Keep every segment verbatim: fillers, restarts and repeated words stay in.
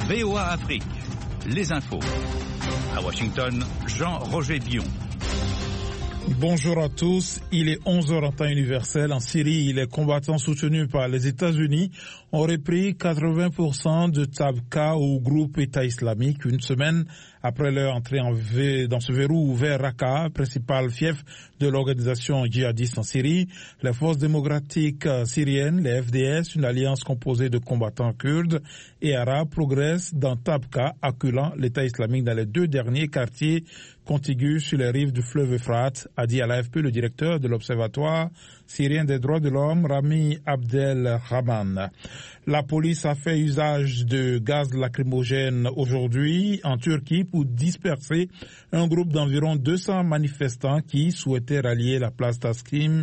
V O A Afrique, les infos. À Washington, Jean-Roger Dion. Bonjour à tous, il est onze heures en temps universel. En Syrie, les combattants soutenus par les États-Unis ont repris quatre-vingts pour cent de Tabqa au groupe État islamique une semaine après leur entrée en v... dans ce verrou vers Raqqa, principal fief de l'organisation djihadiste en Syrie. Les forces démocratiques syriennes, les F D S, une alliance composée de combattants kurdes et arabes, progressent dans Tabqa, accueillant l'État islamique dans les deux derniers quartiers contigus sur les rives du fleuve Euphrate, a dit à l'A F P le directeur de l'Observatoire syrien des droits de l'homme, Rami Abdelrahman. La police a fait usage de gaz lacrymogène aujourd'hui en Turquie pour disperser un groupe d'environ deux cents manifestants qui souhaitaient rallier la place Taksim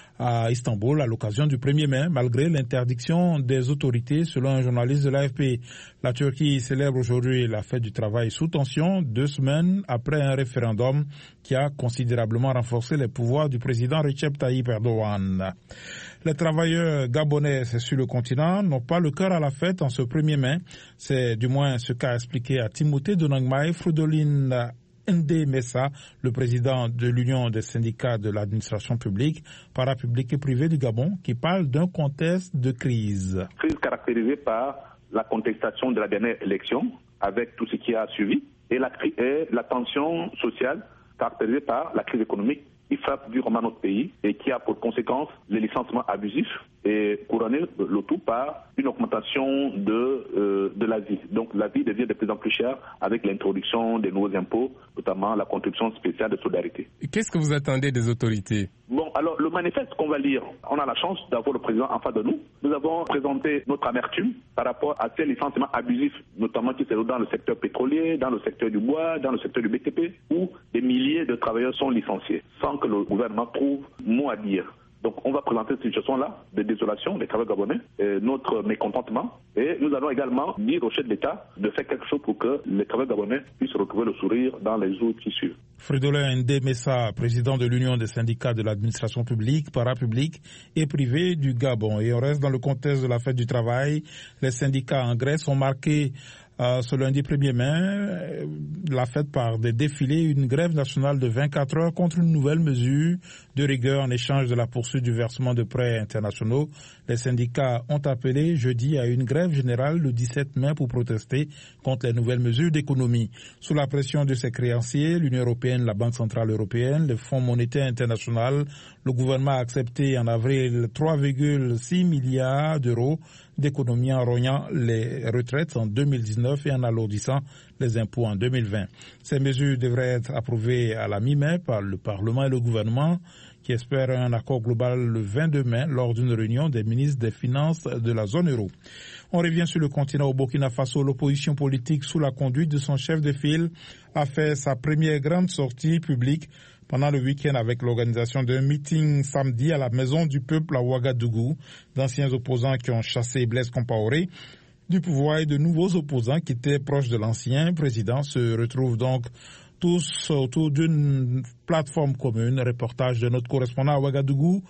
à Istanbul à l'occasion du premier mai, malgré l'interdiction des autorités, selon un journaliste de l'A F P. La Turquie célèbre aujourd'hui la fête du travail sous tension, deux semaines après un référendum qui a considérablement renforcé les pouvoirs du président Recep Tayyip Erdogan. Les travailleurs gabonais sur le continent n'ont pas le cœur à la fête en ce premier mai. C'est du moins ce qu'a expliqué à Timothée Donangmaï Fridolin Ndé Messa, le président de l'Union des syndicats de l'administration publique, parapublique et privée du Gabon, qui parle d'un contexte de crise. Crise caractérisée par la contestation de la dernière élection, avec tout ce qui a suivi, et la, et la tension sociale caractérisée par la crise économique qui frappe durement notre pays et qui a pour conséquence les licenciements abusifs et couronné le tout par une augmentation de, euh, de la vie. Donc la vie devient de plus en plus chère avec l'introduction des nouveaux impôts, notamment la contribution spéciale de solidarité. Qu'est-ce que vous attendez des autorités ? Bon, alors le manifeste qu'on va lire, on a la chance d'avoir le président en face de nous. Nous avons présenté notre amertume par rapport à ces licenciements abusifs, notamment qui se trouvent dans le secteur pétrolier, dans le secteur du bois, dans le secteur du B T P, où des milliers de travailleurs sont licenciés, sans que le gouvernement trouve mot à dire. Donc on va présenter cette situation-là de désolation des travailleurs gabonais, et notre mécontentement, et nous allons également dire au chef d'État de faire quelque chose pour que les travailleurs gabonais puissent retrouver le sourire dans les jours qui suivent. Fridolin Ndé Messa, président de l'Union des syndicats de l'administration publique, parapublique et privée du Gabon. Et on reste dans le contexte de la fête du travail. Les syndicats en Grèce ont marqué Euh, ce lundi premier mai, euh, la fête par des défilés, une grève nationale de vingt-quatre heures contre une nouvelle mesure de rigueur en échange de la poursuite du versement de prêts internationaux. Les syndicats ont appelé jeudi à une grève générale le dix-sept mai pour protester contre les nouvelles mesures d'économie. Sous la pression de ses créanciers, l'Union européenne, la Banque centrale européenne, le Fonds monétaire international, le gouvernement a accepté en avril trois virgule six milliards d'euros d'économie en rognant les retraites en deux mille dix-neuf et en alourdissant les impôts en deux mille vingt. Ces mesures devraient être approuvées à la mi-mai par le Parlement et le gouvernement qui espèrent un accord global le vingt-deux mai lors d'une réunion des ministres des Finances de la zone euro. On revient sur le continent au Burkina Faso. L'opposition politique sous la conduite de son chef de file a fait sa première grande sortie publique pendant le week-end avec l'organisation d'un meeting samedi à la Maison du Peuple à Ouagadougou, d'anciens opposants qui ont chassé Blaise Compaoré du pouvoir et de nouveaux opposants qui étaient proches de l'ancien président se retrouvent donc tous autour d'une plateforme commune. Reportage de notre correspondant à Ouagadougou,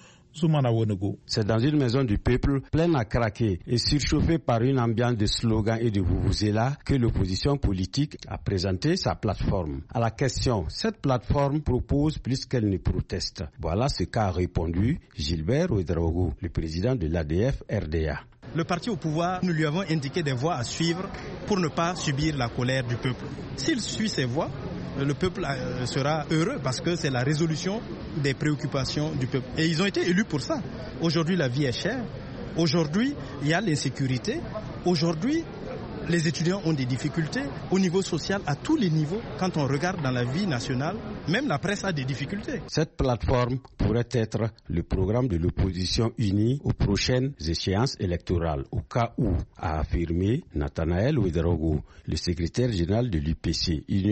C'est dans une maison du peuple pleine à craquer et surchauffée par une ambiance de slogans et de vuvuzela que l'opposition politique a présenté sa plateforme. À la question, cette plateforme propose plus qu'elle ne proteste. Voilà ce qu'a répondu Gilbert Ouedraogo, le président de l'A D F R D A. Le parti au pouvoir, nous lui avons indiqué des voies à suivre pour ne pas subir la colère du peuple. S'il suit ces voies, le peuple sera heureux parce que c'est la résolution des préoccupations du peuple. Et ils ont été élus pour ça. Aujourd'hui, la vie est chère. Aujourd'hui, il y a l'insécurité. Aujourd'hui, les étudiants ont des difficultés au niveau social, à tous les niveaux. Quand on regarde dans la vie nationale, même la presse a des difficultés. Cette plateforme pourrait être le programme de l'opposition unie aux prochaines échéances électorales, au cas où, a affirmé Nathanaël Ouedraogo, le secrétaire général de l'U P C, Union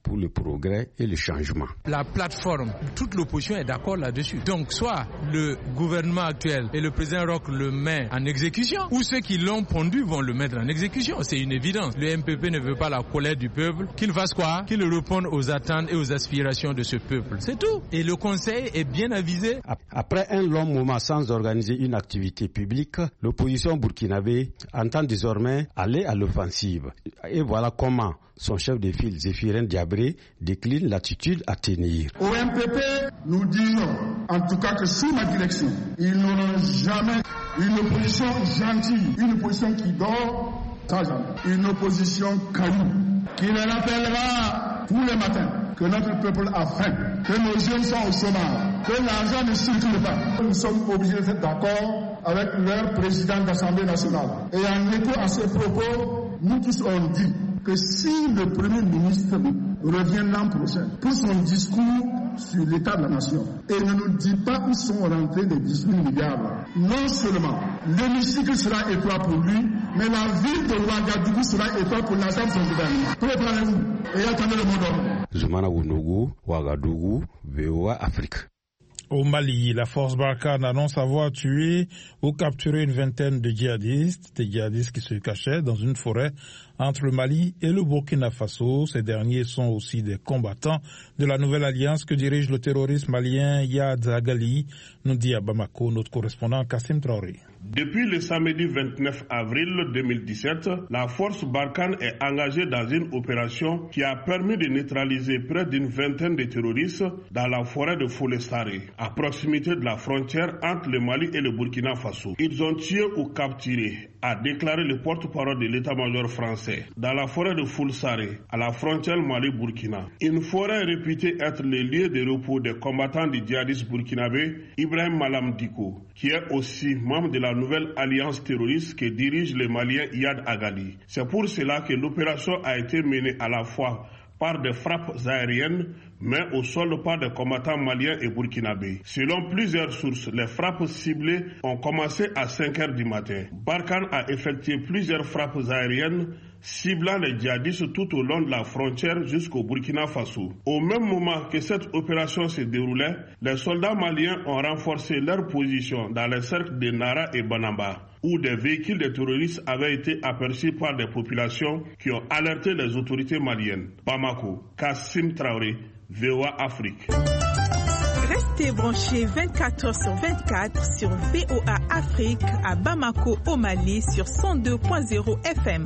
pour le progrès et le changement. La plateforme, toute l'opposition est d'accord là-dessus. Donc soit le gouvernement actuel et le président Roch le met en exécution, ou ceux qui l'ont pondu vont le mettre en exécution. C'est une évidence. Le M P P ne veut pas la colère du peuple. Qu'il fasse quoi? Qu'il réponde aux attentes et aux aspirations de ce peuple. C'est tout. Et le Conseil est bien avisé. Après un long moment sans organiser une activité publique, l'opposition burkinabé entend désormais aller à l'offensive. Et voilà comment son chef de file, Zéphirin Diabré, décline l'attitude à tenir. Au M P P, nous disons en tout cas que sous ma direction, ils n'auront jamais une opposition gentille, une opposition qui dort sans jamais, une opposition caillou, qui les rappellera tous les matins que notre peuple a faim, que nos jeunes sont au chômage, que l'argent ne circule pas. Nous sommes obligés d'être d'accord avec leur président d'Assemblée nationale. Et en écho à ces propos, nous tous on dit que si le Premier ministre revient l'an prochain pour son discours sur l'état de la nation et ne nous dit pas où sont rentrés les dix-huit milliards, non seulement l'hémicycle sera étroit pour lui, mais la ville de Ouagadougou sera étroite pour l'ensemble de son gouvernement. Préparez-vous et attendez le mot d'ordre. Zoumana Ounougou, Ouagadougou, V O A Afrique. Au Mali, la force Barkhane annonce avoir tué ou capturé une vingtaine de djihadistes, des djihadistes qui se cachaient dans une forêt entre le Mali et le Burkina Faso. Ces derniers sont aussi des combattants de la nouvelle alliance que dirige le terroriste malien Yad Agali, nous dit à Bamako notre correspondant Kassim Traoré. Depuis le samedi vingt-neuf avril deux mille dix-sept, la force Barkhane est engagée dans une opération qui a permis de neutraliser près d'une vingtaine de terroristes dans la forêt de Foulestaré, à proximité de la frontière entre le Mali et le Burkina Faso. Ils ont tué ou capturé, a déclaré le porte-parole de l'état-major français, dans la forêt de Foulestaré, à la frontière Mali-Burkina. Une forêt réputée être le lieu de repos des combattants du djihadistes burkinabé Ibrahim Malam Diko, qui est aussi membre de la nouvelle alliance terroriste que dirige le Malien Yad Agali. C'est pour cela que l'opération a été menée à la fois par des frappes aériennes, mais au sol par des combattants maliens et burkinabés. Selon plusieurs sources, les frappes ciblées ont commencé à cinq heures du matin. Barkhane a effectué plusieurs frappes aériennes ciblant les djihadistes tout au long de la frontière jusqu'au Burkina Faso. Au même moment que cette opération se déroulait, les soldats maliens ont renforcé leur position dans les cercles de Nara et Banamba, où des véhicules de terroristes avaient été aperçus par des populations qui ont alerté les autorités maliennes. Bamako, Kassim Traoré, V O A Afrique. Restez branchés vingt-quatre heures sur vingt-quatre sur V O A Afrique à Bamako au Mali sur cent deux point zéro F M.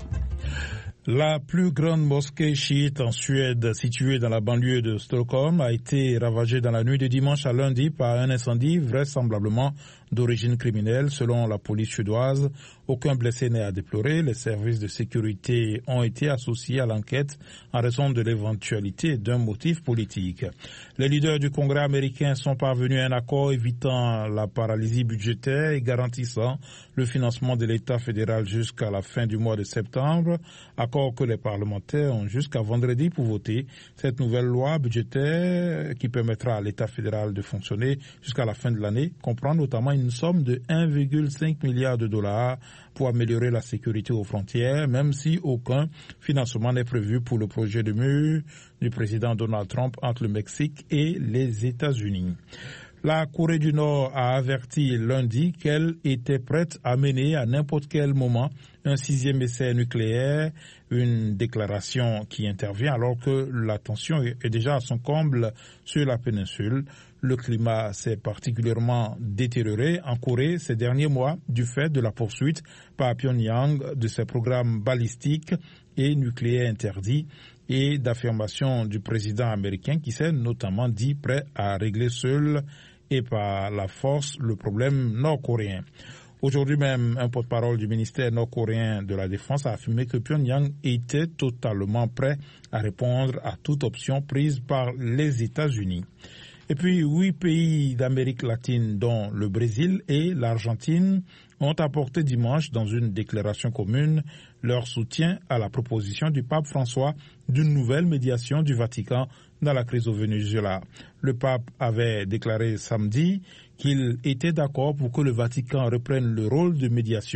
La plus grande mosquée chiite en Suède, située dans la banlieue de Stockholm, a été ravagée dans la nuit de dimanche à lundi par un incendie vraisemblablement d'origine criminelle. Selon la police suédoise, aucun blessé n'est à déplorer. Les services de sécurité ont été associés à l'enquête en raison de l'éventualité d'un motif politique. Les leaders du Congrès américain sont parvenus à un accord évitant la paralysie budgétaire et garantissant le financement de l'État fédéral jusqu'à la fin du mois de septembre, accord que les parlementaires ont jusqu'à vendredi pour voter. Cette nouvelle loi budgétaire qui permettra à l'État fédéral de fonctionner jusqu'à la fin de l'année comprend notamment une somme de un virgule cinq milliard de dollars pour améliorer la sécurité aux frontières, même si aucun financement n'est prévu pour le projet de mur du président Donald Trump entre le Mexique et les États-Unis. La Corée du Nord a averti lundi qu'elle était prête à mener à n'importe quel moment un sixième essai nucléaire, une déclaration qui intervient alors que la tension est déjà à son comble sur la péninsule. Le climat s'est particulièrement détérioré en Corée ces derniers mois du fait de la poursuite par Pyongyang de ses programmes balistiques et nucléaires interdits et d'affirmation du président américain qui s'est notamment dit prêt à régler seul et par la force le problème nord-coréen. Aujourd'hui même, un porte-parole du ministère nord-coréen de la Défense a affirmé que Pyongyang était totalement prêt à répondre à toute option prise par les États-Unis. Et puis, huit pays d'Amérique latine, dont le Brésil et l'Argentine, ont apporté dimanche dans une déclaration commune leur soutien à la proposition du pape François d'une nouvelle médiation du Vatican dans la crise au Venezuela. Le pape avait déclaré samedi qu'il était d'accord pour que le Vatican reprenne le rôle de médiation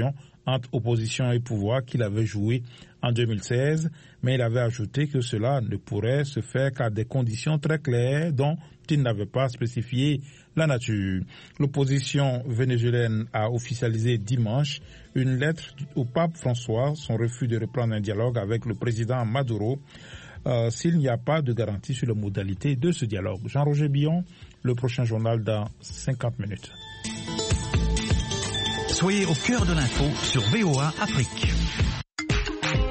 entre opposition et pouvoir qu'il avait joué en deux mille seize, mais il avait ajouté que cela ne pourrait se faire qu'à des conditions très claires dont il n'avait pas spécifié la nature. L'opposition vénézuélienne a officialisé dimanche une lettre au pape François, son refus de reprendre un dialogue avec le président Maduro euh, s'il n'y a pas de garantie sur les modalités de ce dialogue. Jean-Roger Billon, le prochain journal dans cinquante minutes. Soyez au cœur de l'info sur V O A Afrique.